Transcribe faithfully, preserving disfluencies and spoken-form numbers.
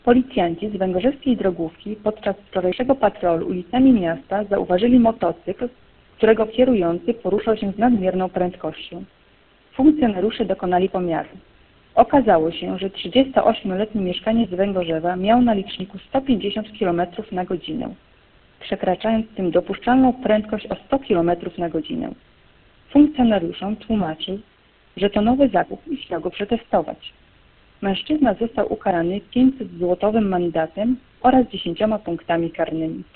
Policjanci z węgorzyskiej drogówki podczas wczorajszego patrolu ulicami miasta zauważyli motocykl, którego kierujący poruszał się z nadmierną prędkością. Funkcjonariusze dokonali pomiaru. Okazało się, że trzydziestoośmioletni mieszkaniec z Węgorzewa miał na liczniku sto pięćdziesiąt kilometrów na godzinę, przekraczając tym dopuszczalną prędkość o sto kilometrów na godzinę. Funkcjonariuszom tłumaczył, że to nowy zakup i chciał go przetestować. Mężczyzna został ukarany pięćset złotowym mandatem oraz dziesięcioma punktami karnymi.